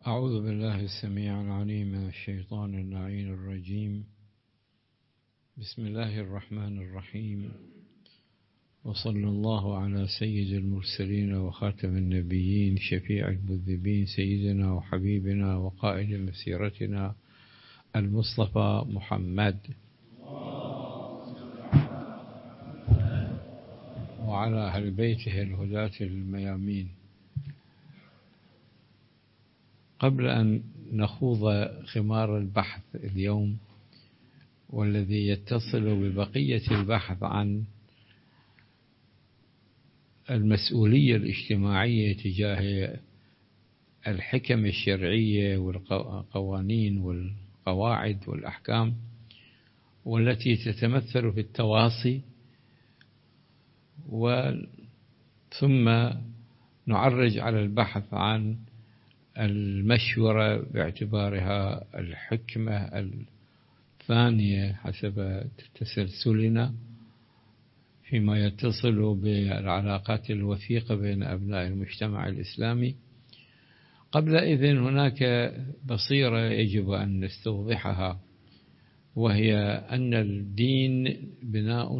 أعوذ بالله السميع العليم من الشيطان اللعين الرجيم. بسم الله الرحمن الرحيم، وصلى الله على سيد المرسلين وخاتم النبيين شفيع المذنبين سيدنا وحبيبنا وقائد مسيرتنا المصطفى محمد وعلى أهل بيته الهداة الميامين. قبل أن نخوض خمار البحث اليوم والذي يتصل ببقية البحث عن المسؤولية الاجتماعية تجاه الحكم الشرعية والقوانين والقواعد والأحكام، والتي تتمثل في التواصي، ثم نعرج على البحث عن المشورة باعتبارها الحكمة الثانية حسب تسلسلنا فيما يتصل بالعلاقات الوثيقة بين أبناء المجتمع الإسلامي. قبل إذن هناك بصيرة يجب أن نستوضحها، وهي أن الدين بناء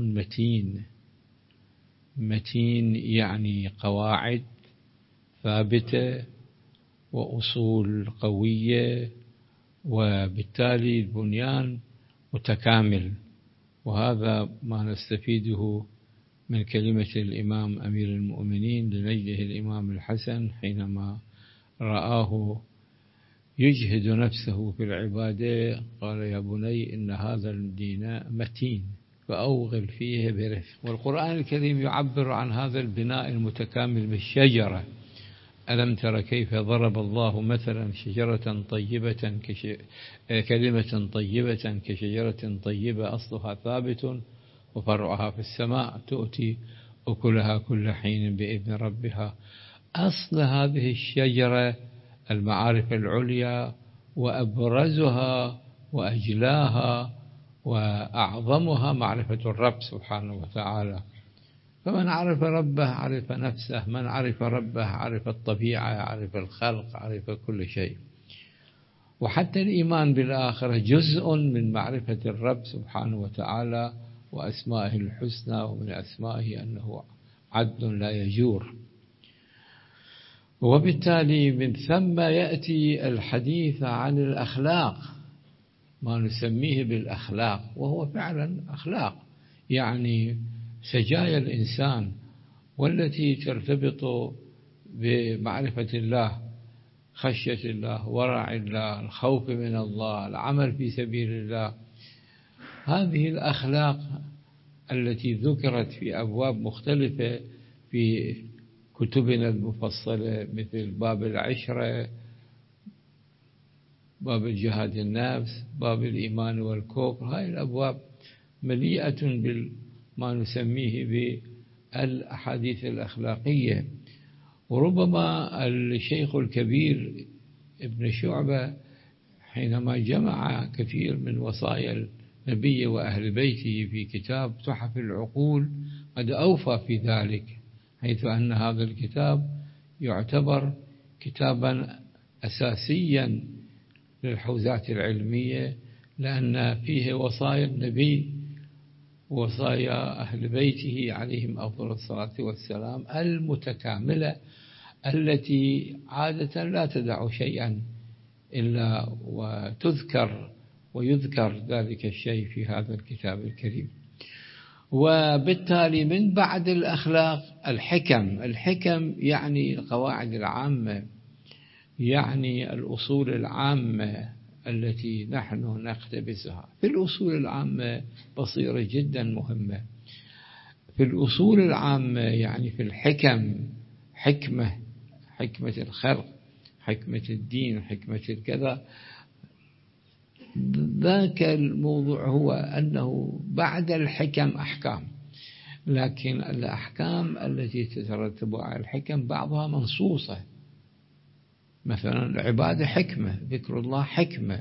متين يعني قواعد ثابتة وأصول قوية، وبالتالي البنيان متكامل. وهذا ما نستفيده من كلمة الإمام أمير المؤمنين لنجده الإمام الحسن حينما رآه يجهد نفسه في العبادة قال: يا بني إن هذا الدين متين فأوغل فيه برفق. والقرآن الكريم يعبر عن هذا البناء المتكامل بالشجرة: ألم تر كيف ضرب الله مثلا شجرة طيبة كلمة طيبة كشجرة طيبة أصلها ثابت وفرعها في السماء تؤتي أكلها كل حين بإذن ربها. أصل هذه الشجرة المعارف العليا، وأبرزها وأجلاها وأعظمها معرفة الرب سبحانه وتعالى. فمن عرف ربه عرف نفسه، من عرف ربه عرف الطبيعة، عرف الخلق، عرف كل شيء. وحتى الإيمان بالآخرة جزء من معرفة الرب سبحانه وتعالى وأسمائه الحسنى، ومن أسمائه أنه عدل لا يجور. وبالتالي من ثم يأتي الحديث عن الأخلاق، ما نسميه بالأخلاق، وهو فعلا أخلاق يعني سجايا الإنسان، والتي ترتبط بمعرفة الله، خشية الله، ورع الله، الخوف من الله، العمل في سبيل الله. هذه الأخلاق التي ذكرت في أبواب مختلفة في كتبنا المفصلة، مثل باب العشرة، باب الجهاد النفس، باب الإيمان والكفر. هذه الأبواب مليئة ما نسميه بالأحاديث الأخلاقية. وربما الشيخ الكبير ابن شعبة حينما جمع كثير من وصايا النبي وأهل بيته في كتاب تحف العقول قد أوفى في ذلك، حيث أن هذا الكتاب يعتبر كتابا أساسيا للحوزات العلمية، لأن فيه وصايا النبي وصايا أهل بيته عليهم أفضل الصلاة والسلام المتكاملة، التي عادة لا تدع شيئا إلا وتذكر ويذكر ذلك الشيء في هذا الكتاب الكريم. وبالتالي من بعد الأخلاق الحكم يعني القواعد العامة، يعني الأصول العامة التي نحن نقتبسها. في الأصول العامة بصيرة جدا مهمة. في الأصول العامة يعني في الحكم، حكمة الخلق، حكمة الدين، حكمة الكذا. ذاك الموضوع هو أنه بعد الحكم أحكام، لكن الأحكام التي تترتب على الحكم بعضها منصوصة. مثلا العبادة حكمة، ذكر الله حكمة،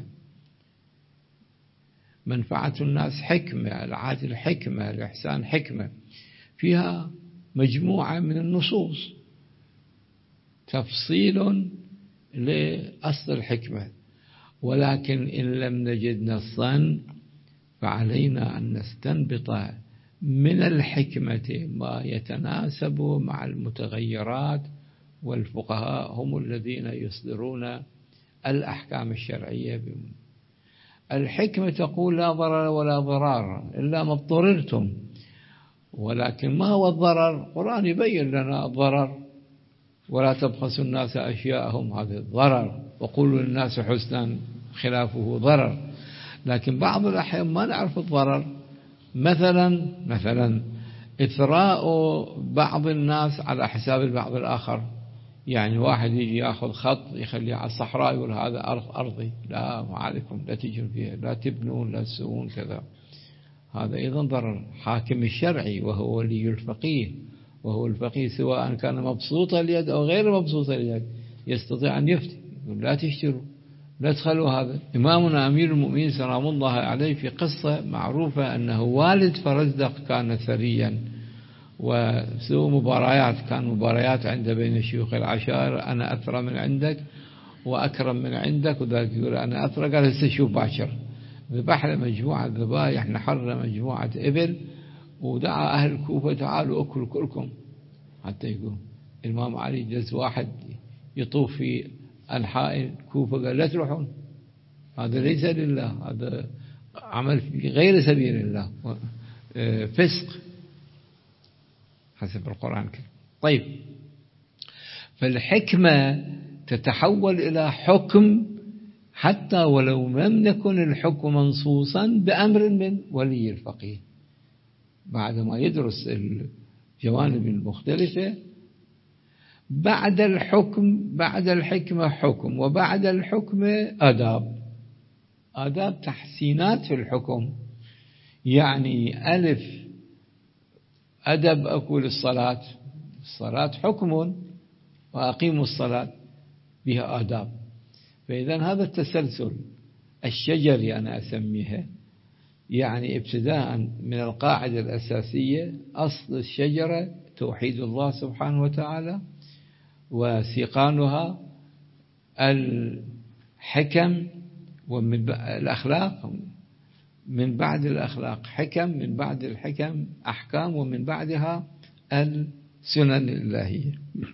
منفعة الناس حكمة، العدل حكمة، الإحسان حكمة. فيها مجموعة من النصوص، تفصيل لأصل الحكمة. ولكن إن لم نجد نصا فعلينا أن نستنبط من الحكمة ما يتناسب مع المتغيرات، والفقهاء هم الذين يصدرون الأحكام الشرعية. الحكمة تقول لا ضرر ولا ضرار إلا ما اضطررتم، ولكن ما هو الضرر؟ القرآن يبين لنا الضرر: ولا تبخسوا الناس أشياءهم، هذا الضرر، وقولوا للناس حسنا خلافه ضرر. لكن بعض الأحيان ما نعرف الضرر، مثلا إثراء بعض الناس على حساب البعض الآخر. يعني واحد يجي يأخذ خط يخليه على الصحراء يقول هذا أرضي، لا ما عليكم، لا تجوا فيها، لا تبنون، لا تسوون كذا. هذا أيضا ضرر. حاكم الشرعي وهو ولي الفقيه، وهو الفقيه سواء كان مبسوط اليد أو غير مبسوط اليد يستطيع أن يفتي، يقول لا تشتروا، لا تخلوا هذا. إمامنا أمير المؤمنين سلام الله عليه في قصة معروفة أنه والد فرزدق كان ثريا، وسووا مباريات، كان مباريات عنده بين شيوخ العشائر: أنا أثرى من عندك وأكرم من عندك، وذلك يقول أنا أثرى، قال هسه شوف باكر ذبح له مجموعة ذبايح، نحر مجموعة إبل، ودعا أهل الكوفة تعالوا أكلوا كلكم. حتى يقول الإمام علي جلس واحد يطوف في أنحاء الكوفة قال لا تروحون، هذا ليس لله، هذا عمل في غير سبيل الله، فسق حسب القرآن كده. طيب، فالحكمة تتحول إلى حكم حتى ولو لم يكن الحكم منصوصا بأمر من ولي الفقيه، بعدما يدرس الجوانب المختلفة. بعد الحكم، بعد الحكمة حكم، وبعد الحكم آداب تحسينات في الحكم. يعني ألف أدب أقول الصلاة حكم، وأقيموا الصلاة بها آداب. فإذا هذا التسلسل الشجري أنا أسميها، يعني ابتداء من القاعدة الأساسية، أصل الشجرة توحيد الله سبحانه وتعالى، وسيقانها الحكم، ومن الأخلاق، من بعد الأخلاق حكم، من بعد الحكم أحكام، ومن بعدها السنن الإلهية.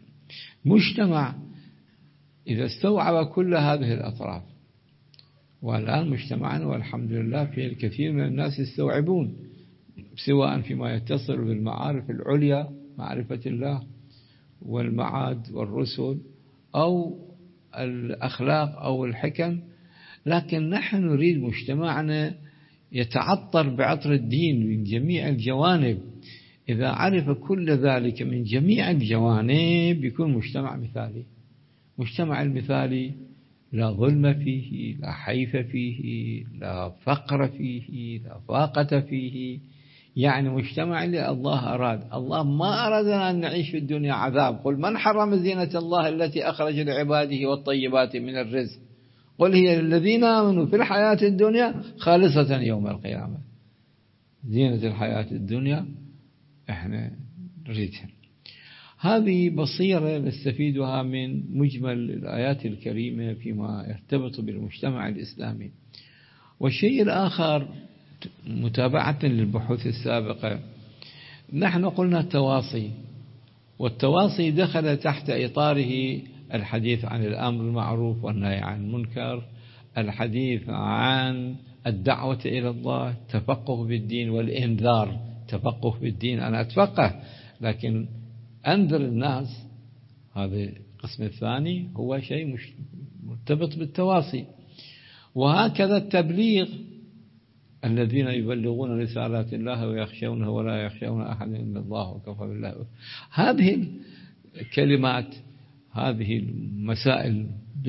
مجتمع إذا استوعب كل هذه الأطراف، والآن مجتمعنا والحمد لله في الكثير من الناس يستوعبون، سواء فيما يتصل بالمعارف العليا، معرفة الله والمعاد والرسل، أو الأخلاق أو الحكم. لكن نحن نريد مجتمعنا يتعطر بعطر الدين من جميع الجوانب. إذا عرف كل ذلك من جميع الجوانب يكون مجتمع مثالي. مجتمع المثالي لا ظلم فيه، لا حيف فيه، لا فقر فيه، لا فاقة فيه. يعني مجتمع اللي الله أراد. الله ما أرادنا أن نعيش في الدنيا عذاب. قل من حرم زينة الله التي أخرج لعباده والطيبات من الرزق قل هي للذين آمنوا في الحياة الدنيا خالصة يوم القيامة. زينة الحياة الدنيا احنا نريدها. هذه بصيرة نستفيدها من مجمل الآيات الكريمة فيما يرتبط بالمجتمع الإسلامي. والشيء الآخر متابعة للبحوث السابقة، نحن قلنا التواصي، والتواصي دخل تحت إطاره الحديث عن الأمر المعروف والنهي عن المنكر، الحديث عن الدعوة إلى الله، تفقه بالدين والإنذار. تفقه بالدين أنا أتفقه، لكن أنذر الناس، هذا القسم الثاني هو شيء مرتبط بالتواصي. وهكذا التبليغ، الذين يبلغون رسالات الله ويخشونه ولا يخشون أحد إلا الله وكفى بالله. هذه الكلمات، هذه المسائل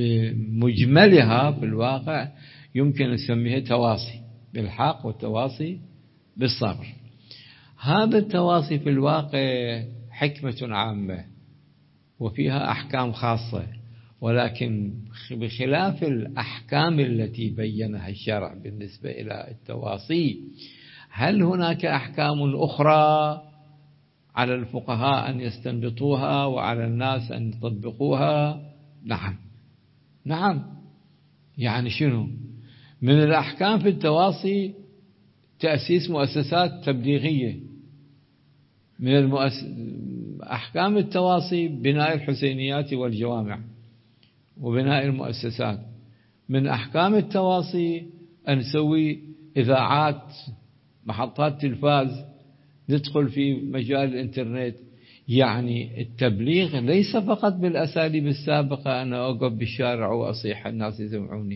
بمجملها في الواقع يمكن نسميها تواصي بالحق والتواصي بالصبر. هذا التواصي في الواقع حكمة عامة وفيها أحكام خاصة، ولكن بخلاف الأحكام التي بينها الشرع بالنسبة إلى التواصي، هل هناك أحكام أخرى على الفقهاء أن يستنبطوها وعلى الناس أن يطبقوها؟ نعم، نعم. يعني شنو؟ من الأحكام في التواصي تأسيس مؤسسات تبليغية، من أحكام التواصي بناء الحسينيات والجوامع وبناء المؤسسات، من أحكام التواصي أن نسوي إذاعات، محطات تلفاز، ندخل في مجال الإنترنت. يعني التبليغ ليس فقط بالأساليب السابقة أنا أوقف بالشارع وأصيح الناس يسمعوني.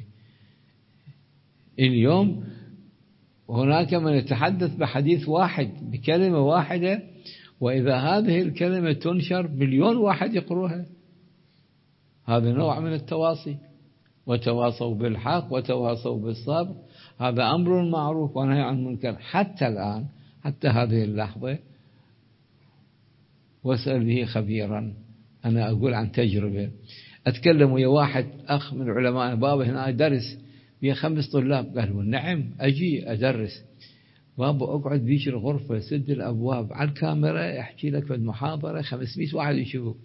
اليوم هناك من يتحدث بحديث واحد بكلمة واحدة، وإذا هذه الكلمة تنشر مليون واحد يقروها. هذا نوع من التواصي. وتواصوا بالحق وتواصوا بالصبر، هذا أمر معروف ونهي عن المنكر. حتى الآن، حتى هذه اللحظة، واسأل به خبيرا. أنا أقول عن تجربة، أتكلم ويا واحد أخ من علماء بابا هنا درس ويا 5 طلاب، قالوا نعم أجي أدرس. بابا أقعد بيش الغرفة، سد الأبواب، على الكاميرا أحكي لك في المحاضرة 500 واحد يشوفوا.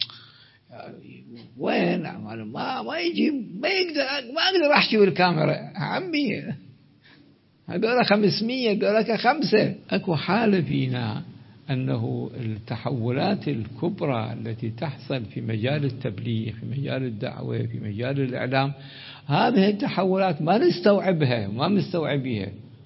وين ما يجي، ما أقدر أحكي بالكاميرا عمي، هذول 500 هذول 5. أكو حالة فينا أنه التحولات الكبرى التي تحصل في مجال التبليغ، في مجال الدعوة، في مجال الإعلام، هذه التحولات ما نستوعبها، ما مستوعبيها.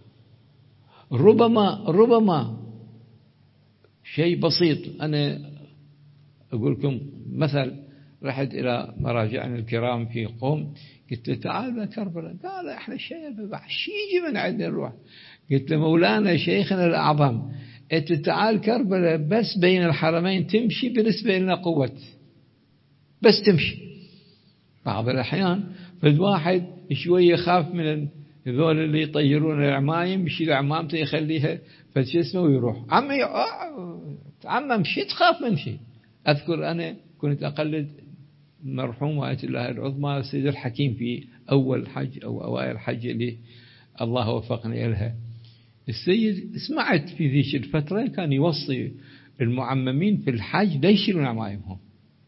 ربما شيء بسيط. أنا أقول لكم مثل، رحت إلى مراجعنا الكرام في قوم، قلت له تعال كربلاء، قال احنا الشيء شي يجي من عندنا نروح. قلت له مولانا شيخنا الأعظم، انت تعال كربلاء بس بين الحرمين تمشي بالنسبة لنا قوة، بس تمشي. بعض الأحيان فد واحد شوية يخاف من هذول اللي يطيرون العمايم، يشيل عمامته يخليها فشي اسمه ويروح. عمي امشي، تخاف من شيء. أذكر أنا كنت أقلد مرحوم آية الله العظمى سيد الحكيم في أول حج أو أوائل حج اللي الله وفقني لها. السيد سمعت في ذيك الفترة كان يوصي المعممين في الحج لا يشيلون عمايمهم،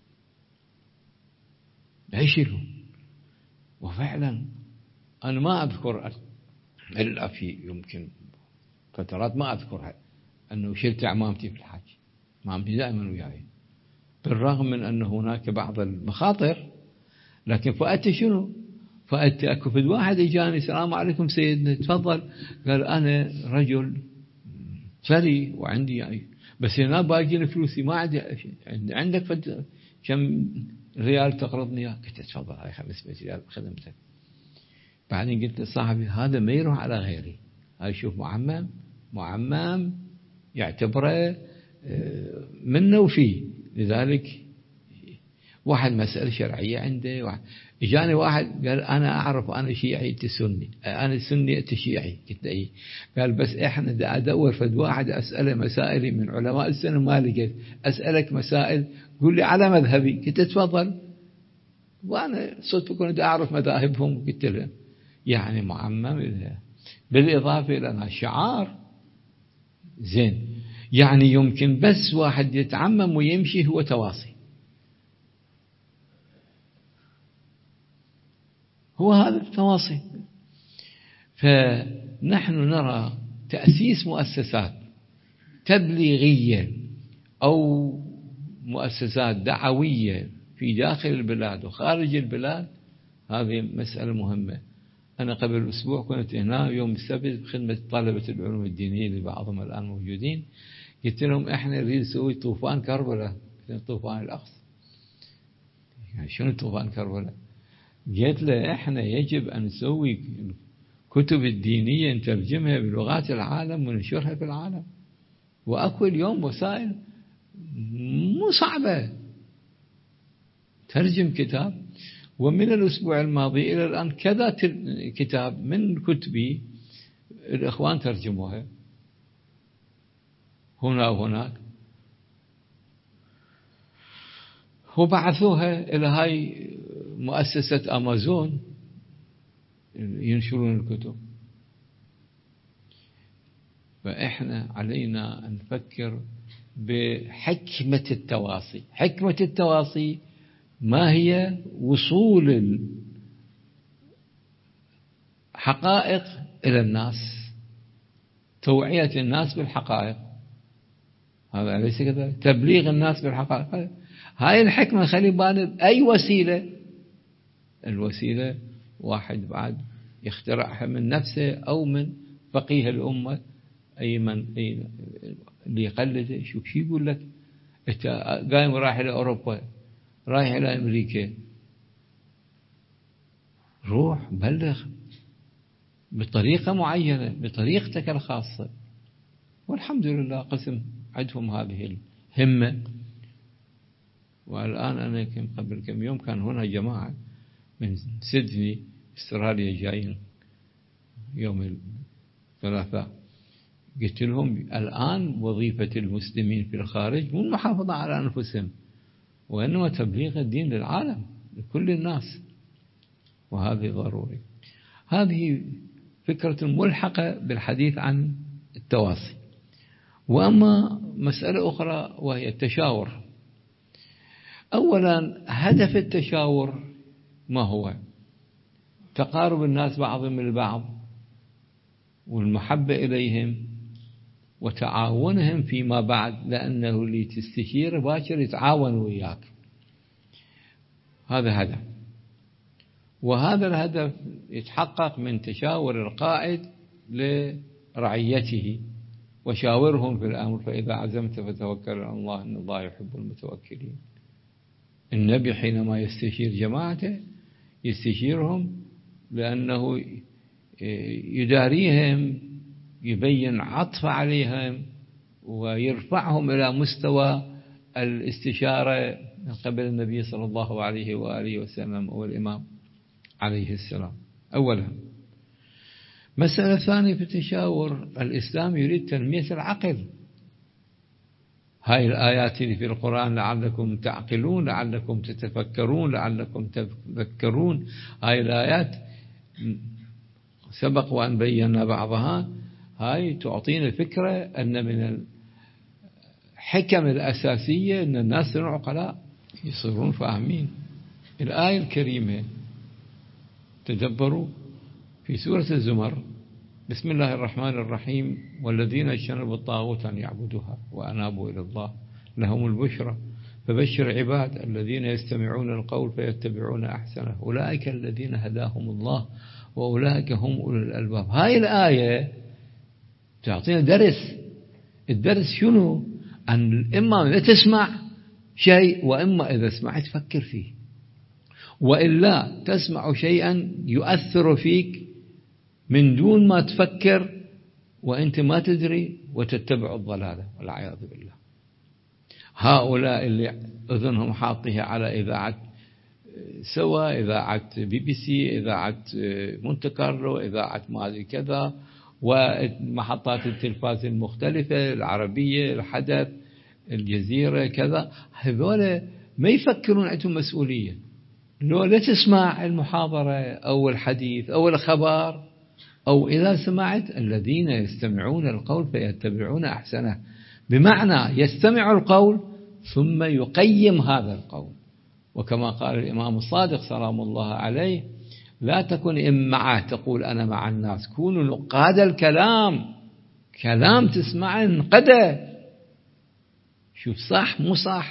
لا يشيلون. وفعلا أنا ما أذكر إلا في يمكن فترات ما أذكرها أنه شلت عمامتي في الحج، عمامتي دائما وياي، بالرغم من أن هناك بعض المخاطر. لكن فأتي شنو؟ فأتي أكو في واحد إجاني، السلام عليكم سيدنا، تفضل. قال أنا رجل ثري وعندي يعني، بس هنا باقي فلوسي ما عندي. عندك كم ريال تقرضني اياه؟ قلت تفضل هاي 500 ريال بخدمتك. بعدين قلت لصاحبي هذا ما يروح على غيري، هاي شوف معمم يعتبره منه وفيه. لذلك واحد مسألة شرعية عنده، إجاني واحد قال أنا أعرف أنا شيعي أنت سني، أنا سني أنت شيعي. قلت إيه؟ قال بس إحنا دا أدور فد واحد أسأله مسائل من علماء السنة ما لقيت، أسألك مسائل قول لي على مذهبي. قلت تفضل. وأنا صدق كنت أعرف مذاهبهم. قلت له يعني معمم، بالإضافة إلى أنها شعار زين. يعني يمكن بس واحد يتعمم ويمشي هو تواصي، هو هذا التواصي. فنحن نرى تأسيس مؤسسات تبليغية أو مؤسسات دعوية في داخل البلاد وخارج البلاد، هذه مسألة مهمة. أنا قبل أسبوع كنت هنا يوم السبت بخدمة طلبة العلوم الدينية اللي بعضهم الآن موجودين، قلت لهم إحنا نريد نسوي طوفان كربلاء، طوفان الأقصى. يعني شنو طوفان كربلاء؟ قلت له إحنا يجب أن نسوي كتب الدينية نترجمها بلغات العالم وننشرها في العالم. وأكو اليوم وسائل مو صعبة، ترجم كتاب. ومن الأسبوع الماضي إلى الآن كذا كتاب من كتبي الإخوان ترجموها هنا وهناك، وبعثوها إلى هاي مؤسسة أمازون ينشرون الكتب. فإحنا علينا أن نفكر بحكمة التواصي. حكمة التواصي ما هي؟ وصول حقائق إلى الناس، توعية الناس بالحقائق، هذا أليس كذلك؟ تبليغ الناس بالحقائق. هاي الحكمة خلي بالك أي وسيلة، الوسيلة واحد بعد يخترعها من نفسه أو من فقيه الأمة، أي من اللي يقلده. شو يقول لك أنت قايم رايح إلى أوروبا، رايح إلى أمريكا، روح بلغ بطريقة معينة، بطريقتك الخاصة. والحمد لله قسم عندهم هذه الهمة. والآن أنا قبل كم يوم كان هنا جماعة من سيدني استراليا جايين يوم الثلاثاء، قلت لهم الآن وظيفة المسلمين في الخارج مو المحافظة على أنفسهم، وإنما تبليغ الدين للعالم لكل الناس، وهذه ضروري. هذه فكرة ملحقة بالحديث عن التواصي. وأما مسألة أخرى وهي التشاور. أولا هدف التشاور ما هو؟ تقارب الناس بعضهم البعض، والمحبة إليهم، وتعاونهم فيما بعد، لأنه اللي تستشير باكر يتعاون وياك. هذا هدف، وهذا الهدف يتحقق من تشاور القائد لرعيته، وشاورهم في الأمر فإذا عزمت فتوكل على الله إن الله يحب المتوكلين. النبي حينما يستشير جماعته يستشيرهم لأنه يداريهم، يبين عطف عليهم، ويرفعهم إلى مستوى الاستشارة من قبل النبي صلى الله عليه وآله وسلم والإمام عليه السلام. أولا. مسألة ثانية في التشاور، الإسلام يريد تنمية العقل. هاي الآيات اللي في القرآن لعلكم تعقلون، لعلكم تتفكرون، لعلكم تذكرون، هاي الآيات سبق وأن بينا بعضها. هاي تعطينا فكرة أن من الحكم الأساسية أن الناس عقلاء يصيرون فاهمين. الآية الكريمة تدبروا في سورة الزمر، بسم الله الرحمن الرحيم: والذين اجتنبوا الطاغوت أن يعبدوها وأنابوا إلى الله لهم البشرى فبشر عباد الذين يستمعون القول فيتبعون أحسنه أولئك الذين هداهم الله وأولئك هم أولو الألباب. هاي الآية تعطينا درس. الدرس شنو؟ أن إما لا تسمع شيء، وإما إذا سمعت فكر فيه، وإلا تسمع شيئا يؤثر فيك من دون ما تفكر وأنت ما تدري، وتتبع الضلالة والعياذ بالله. هؤلاء اللي أذنهم حاطها على إذاعة سوا، إذاعة BBC، إذاعة مونte كارلو، إذاعة مالي كذا، ومحطات التلفاز المختلفة، العربية، الحدث، الجزيرة كذا، هذول ما يفكرون عندهم مسؤولية. لو لا تسمع المحاضرة أو الحديث أو الخبر، أو إذا سمعت الذين يستمعون القول فيتبعون أحسنه، بمعنى يستمع القول ثم يقيم هذا القول. وكما قال الإمام الصادق سلام الله عليه: لا تكن إمعة تقول أنا مع الناس، كونوا نقاد الكلام، كلام تسمعه انقده، شوف صح مو صح.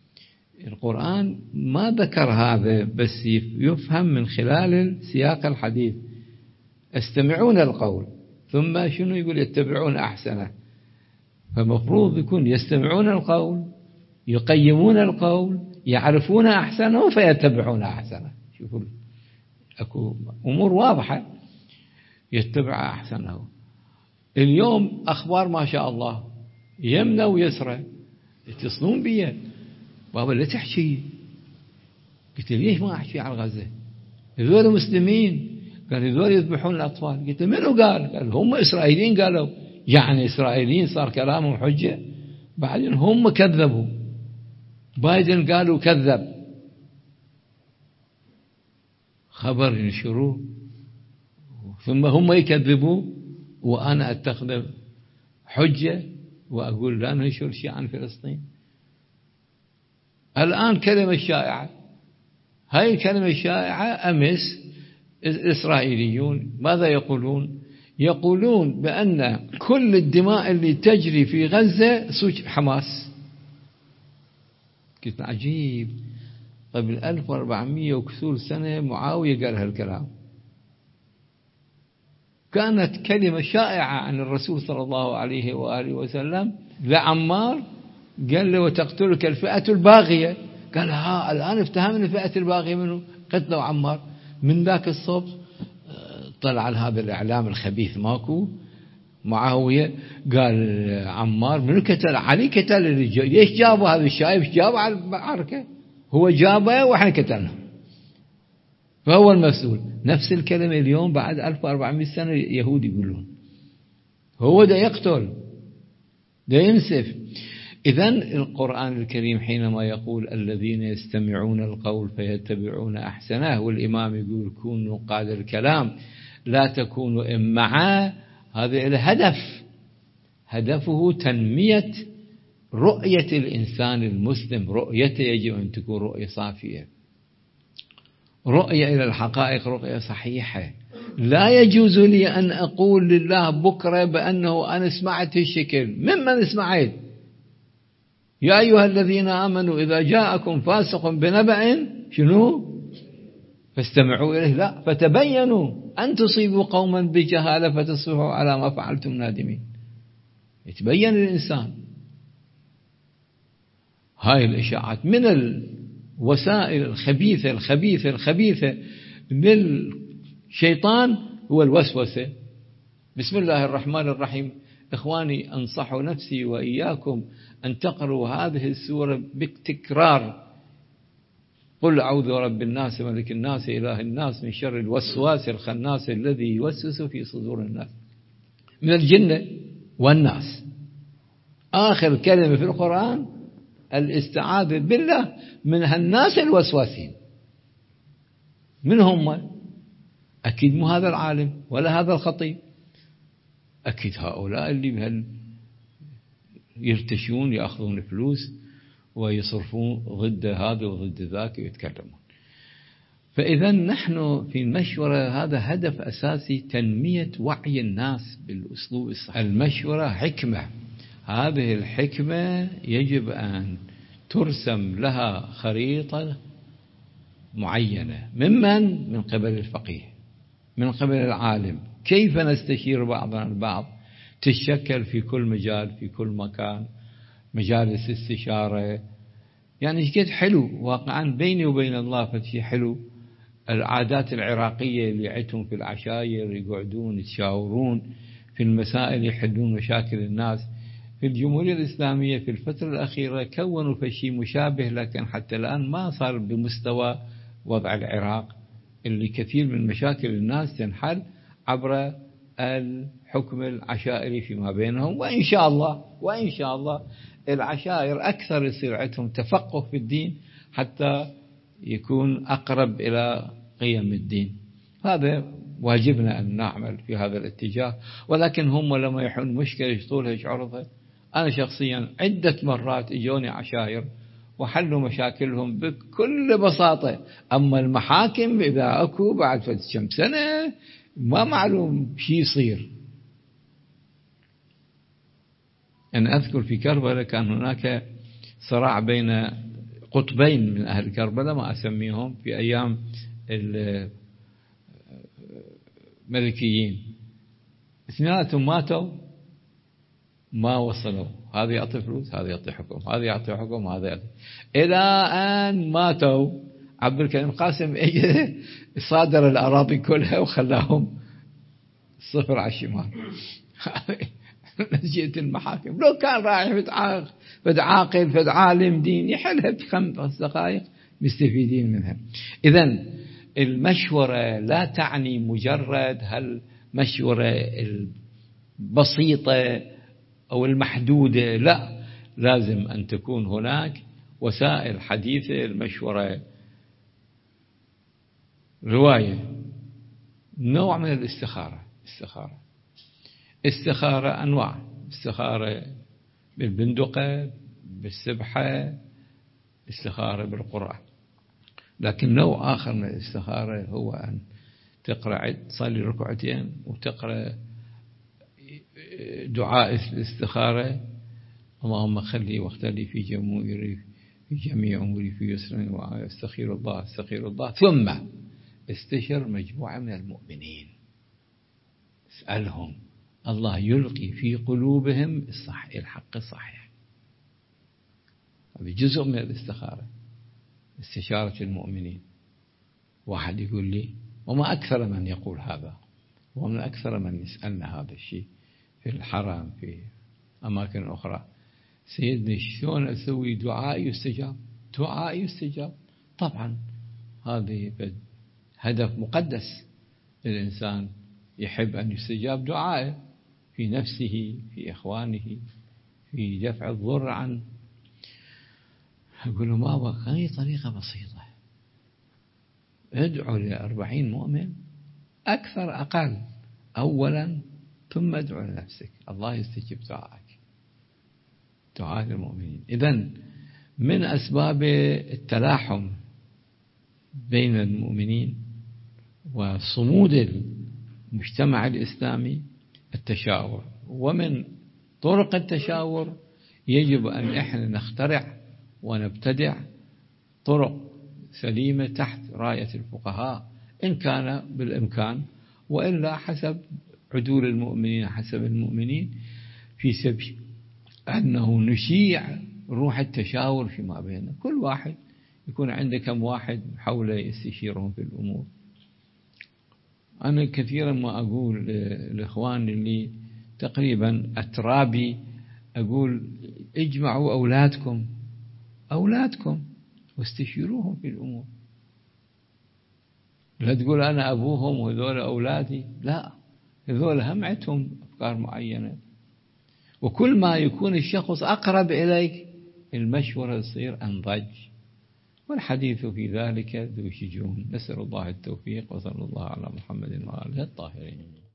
القرآن ما ذكر هذا، بس يفهم من خلال سياق الحديث. استمعون القول ثم شنو يقول؟ يتبعون أحسنه. فمفروض يكون يستمعون القول، يقيمون القول، يعرفون أحسنه فيتبعون أحسنه. شوفوا أكو أمور واضحة، يتبع أحسنه. اليوم أخبار ما شاء الله يمنى ويسرى، يتصلون بي: بابا لا تحكي. قلت ليش ما أحكي عن غزة؟ هذول مسلمين. قال هذول يذبحون الأطفال. قلت منو قال؟ قال هم إسرائيليين قالوا. يعني إسرائيليين صار كلامهم حجة؟ بعدين هم كذبوا، بايدن قالوا كذب، خبر ينشروه، ثم هم يكذبوا، وأنا أتخذ حجة وأقول لا ننشر شيء عن فلسطين. الآن كلمة شائعة، هاي الكلمة الشائعة أمس الإسرائيليون ماذا يقولون؟ يقولون بأن كل الدماء اللي تجري في غزة سوء حماس. قلت عجيب، قبل 1400 وكثور سنة معاوية قال هالكلام، كانت كلمة شائعة عن الرسول صلى الله عليه وآله وسلم لعمار، قال له وتقتلك الفئة الباغية، قال ها الآن افتهمنا الفئة الباغية منه، قتلوا عمار. من ذاك الصوب طلع على هذا الإعلام الخبيث ماكو، معاوية قال عمار من قتل؟ علي قتل. ليش جابوا هذا الشايب؟ ايش جابوا على المعركة؟ هو جابه واحنا قتلنا، فهو المسؤول. نفس الكلمة اليوم بعد 1400 سنة يهود يقولون هو ده يقتل، ده ينسف. إذن القرآن الكريم حينما يقول الذين يستمعون القول فيتبعون أحسنه، والإمام يقول كونوا قاد الكلام لا تكونوا إمعاء، هذا الهدف، هدفه تنمية رؤية الإنسان المسلم. رؤيته يجب أن تكون رؤية صافية، رؤية إلى الحقائق، رؤية صحيحة. لا يجوز لي أن أقول لله بكرة بأنه أنا سمعت الشكل. ممن سمعت؟ يا أيها الذين آمنوا إذا جاءكم فاسق بنبأ شنو فاستمعوا إليه، لا فتبينوا أن تصيبوا قوما بجهالة فتصبحوا على ما فعلتم نادمين. يتبين الإنسان. هاي الإشاعات من الوسائل الخبيثة الخبيثة الخبيثة للشيطان هو الوسوسة. بسم الله الرحمن الرحيم. إخواني أنصح نفسي وإياكم أن تقروا هذه السورة بتكرار. قل أعوذ برب الناس ملك الناس إله الناس من شر الوسواس الخناس الذي يوسوس في صدور الناس من الجنة والناس. آخر كلمة في القرآن الاستعاذة بالله من هالناس الوسواسين. من هم؟ أكيد مو هذا العالم ولا هذا الخطيب، أكيد هؤلاء اللي يرتشون يأخذون فلوس ويصرفون ضد هذا وضد ذاك ويتكلمون. فإذا نحن في المشورة هذا هدف أساسي، تنمية وعي الناس بالأسلوب الصحيح. المشورة حكمة، هذه الحكمة يجب أن ترسم لها خريطة معينة. من قبل الفقيه، من قبل العالم. كيف نستشير بعضنا البعض؟ تتشكل في كل مجال، في كل مكان مجالس استشارة. يعني قد حلو واقعا بيني وبين الله فتشي حلو. العادات العراقية اللي عندهم في العشاير يقعدون يتشاورون في المسائل، يحلون مشاكل الناس. في الجمهورية الإسلامية في الفترة الأخيرة كونوا فشي مشابه، لكن حتى الآن ما صار بمستوى وضع العراق، اللي كثير من مشاكل الناس تنحل عبر الحكم العشائري فيما بينهم. وإن شاء الله العشائر أكثر يصير عندهم تفقه في الدين حتى يكون أقرب إلى قيم الدين. هذا واجبنا أن نعمل في هذا الاتجاه. ولكن هم لما يحون مشكلة يشطولها يشعرها. أنا شخصيا عدة مرات اجوني عشائر وحلوا مشاكلهم بكل بساطة. أما المحاكم إذا أكو بعد كم سنة ما معلوم شي يصير. أنا أذكر في كربلاء كان هناك صراع بين قطبين من أهل كربلاء ما أسميهم في أيام الملكيين. اثنيناتهم ماتوا ما وصلوا، هذا يعطي فلوس هذا يعطي حكم، هذا يعطي حكم هذا يعطي، إلى أن ماتوا. عبد الكريم قاسم اجى صادر الأراضي كلها وخلاهم صفر على الشمال. نتيجة المحاكم. لو كان رايح فد عاقل فد عالم دين يحلها ب5 دقائق مستفيدين منها. إذن المشورة لا تعني مجرد هالمشورة البسيطة أو المحدودة، لا، لازم أن تكون هناك وسائل حديثة. المشورة رواية نوع من الاستخارة. استخارة أنواع، استخارة بالبندقة بالسبحة، استخارة بالقرآن. لكن نوع آخر من الاستخارة هو أن تقرأ تصلي ركعتين وتقرأ دعاء الاستخارة: اللهم خلي واختلي في جميع أموري في يسر واستخير الله، ثم استشر مجموعة من المؤمنين اسألهم، الله يلقي في قلوبهم الحق الصحيح. هذا جزء من الاستخارة، استشارة المؤمنين. واحد يقول لي: وما أكثر من يقول هذا، ومن أكثر من يسألنا هذا الشيء في الحرم في أماكن أخرى، سيدنا شلون أسوي دعاء يستجاب؟ دعاء يستجاب طبعا، هذه هدف مقدس. الإنسان يحب أن يستجاب دعائه في نفسه، في إخوانه، في دفع الضر عنه. أقول له: ما بقى طريقة بسيطة، ادعو ل40 مؤمن أكثر أقل أولا، ثم ادعو لنفسك، الله يستجيب دعائك، دعاء المؤمنين. إذن من أسباب التلاحم بين المؤمنين وصمود المجتمع الإسلامي التشاور، ومن طرق التشاور يجب أن إحنا نخترع ونبتدع طرق سليمة تحت راية الفقهاء إن كان بالإمكان، وإلا حسب عدول المؤمنين، حسب المؤمنين، في سبيل أنه نشيع روح التشاور فيما بيننا. كل واحد يكون عنده كم واحد حوله يستشيرهم في الأمور. أنا كثيرا ما أقول لإخوان اللي تقريبا أترابي، أقول: اجمعوا أولادكم واستشيروهم في الأمور. لا تقول أنا أبوهم وهذول أولادي، لا، هذول هم عندهم أفكار معينة. وكل ما يكون الشخص أقرب إليك المشورة تصير أنضج، والحديث في ذلك ذو شجون. نسأل الله التوفيق، وصلى الله على محمد وآله الطاهرين.